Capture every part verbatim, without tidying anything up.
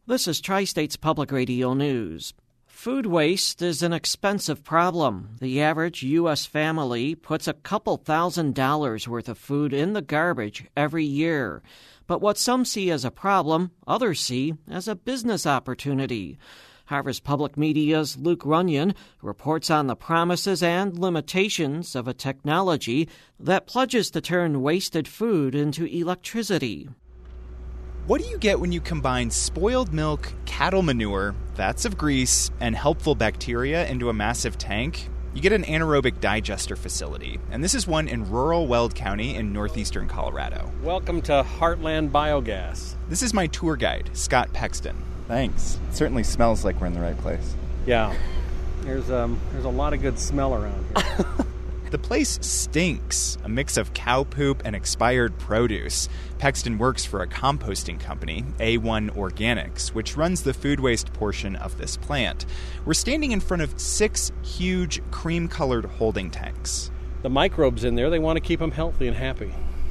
This is Tri-States Public Radio News. Food waste is an expensive problem. The average U S family puts a couple thousand dollars worth of food in the garbage every year. But what some see as a problem, others see as a business opportunity. Harvest Public Media's Luke Runyon reports on the promises and limitations of a technology that pledges to turn wasted food into electricity. What do you get when you combine spoiled milk, cattle manure, vats of grease, and helpful bacteria into a massive tank? You get an anaerobic digester facility, and this is one in rural Weld County in northeastern Colorado. Welcome to Heartland Biogas. This is my tour guide, Scott Pexton. Thanks. It certainly smells like we're in the right place. Yeah, there's um, there's a lot of good smell around here. The place stinks, a mix of cow poop and expired produce. Pexton works for a composting company, A one Organics, which runs the food waste portion of this plant. We're standing in front of six huge cream-colored holding tanks. The microbes in there, they want to keep them healthy and happy.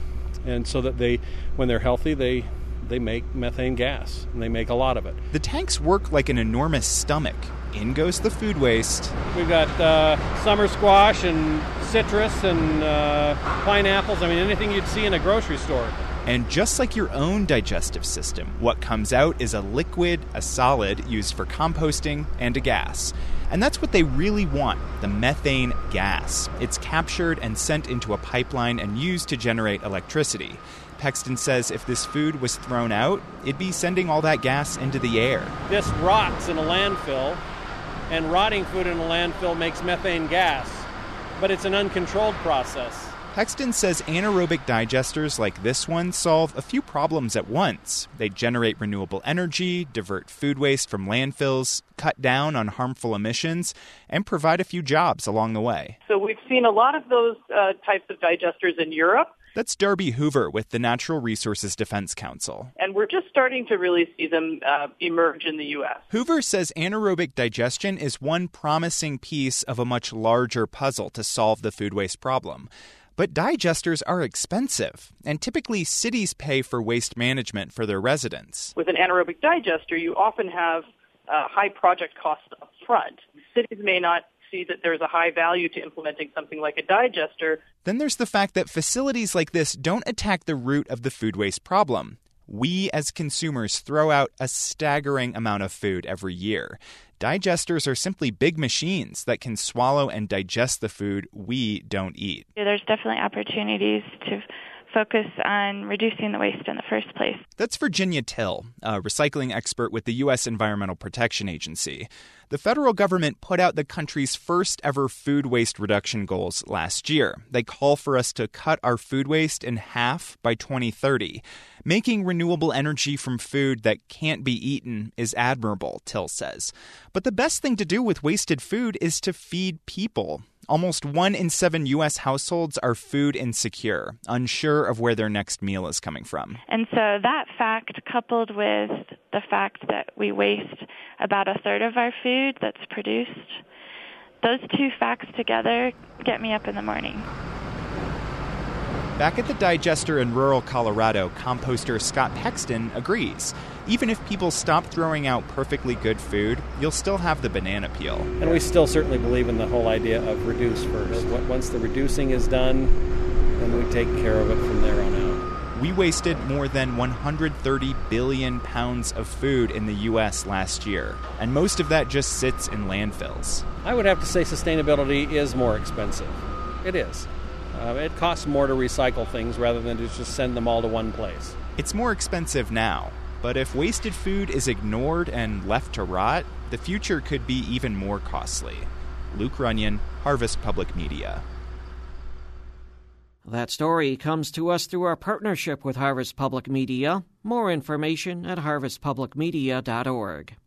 And so that they, when they're healthy, they they make methane gas, and they make a lot of it. The tanks work like an enormous stomach. In goes the food waste. We've got uh, summer squash and citrus and uh, pineapples. I mean, anything you'd see in a grocery store. And just like your own digestive system, what comes out is a liquid, a solid, used for composting, and a gas. And that's what they really want, the methane gas. It's captured and sent into a pipeline and used to generate electricity. Pexton says if this food was thrown out, it'd be sending all that gas into the air. This rots in a landfill, and rotting food in a landfill makes methane gas, but it's an uncontrolled process. Pexton says anaerobic digesters like this one solve a few problems at once. They generate renewable energy, divert food waste from landfills, cut down on harmful emissions, and provide a few jobs along the way. So we've seen a lot of those uh, types of digesters in Europe. That's Darby Hoover with the Natural Resources Defense Council. And we're just starting to really see them uh, emerge in the U S. Hoover says anaerobic digestion is one promising piece of a much larger puzzle to solve the food waste problem. But digesters are expensive, and typically cities pay for waste management for their residents. With an anaerobic digester, you often have uh, high project costs up front. Cities may not see that there's a high value to implementing something like a digester. Then there's the fact that facilities like this don't attack the root of the food waste problem. We as consumers throw out a staggering amount of food every year. Digesters are simply big machines that can swallow and digest the food we don't eat. There's definitely opportunities to focus on reducing the waste in the first place. That's Virginia Till, a recycling expert with the U S Environmental Protection Agency. The federal government put out the country's first ever food waste reduction goals last year. They call for us to cut our food waste in half by twenty thirty. Making renewable energy from food that can't be eaten is admirable, Till says. But the best thing to do with wasted food is to feed people. Almost one in seven U S households are food insecure, unsure of where their next meal is coming from. And so that fact, coupled with the fact that we waste about a third of our food that's produced, those two facts together get me up in the morning. Back at the digester in rural Colorado, composter Scott Pexton agrees. Even if people stop throwing out perfectly good food, you'll still have the banana peel. And we still certainly believe in the whole idea of reduce first. Once the reducing is done, then we take care of it from there on out. We wasted more than one hundred thirty billion pounds of food in the U S last year, and most of that just sits in landfills. I would have to say sustainability is more expensive. It is. Uh, it costs more to recycle things rather than to just send them all to one place. It's more expensive now, but if wasted food is ignored and left to rot, the future could be even more costly. Luke Runyon, Harvest Public Media. That story comes to us through our partnership with Harvest Public Media. More information at harvest public media dot org.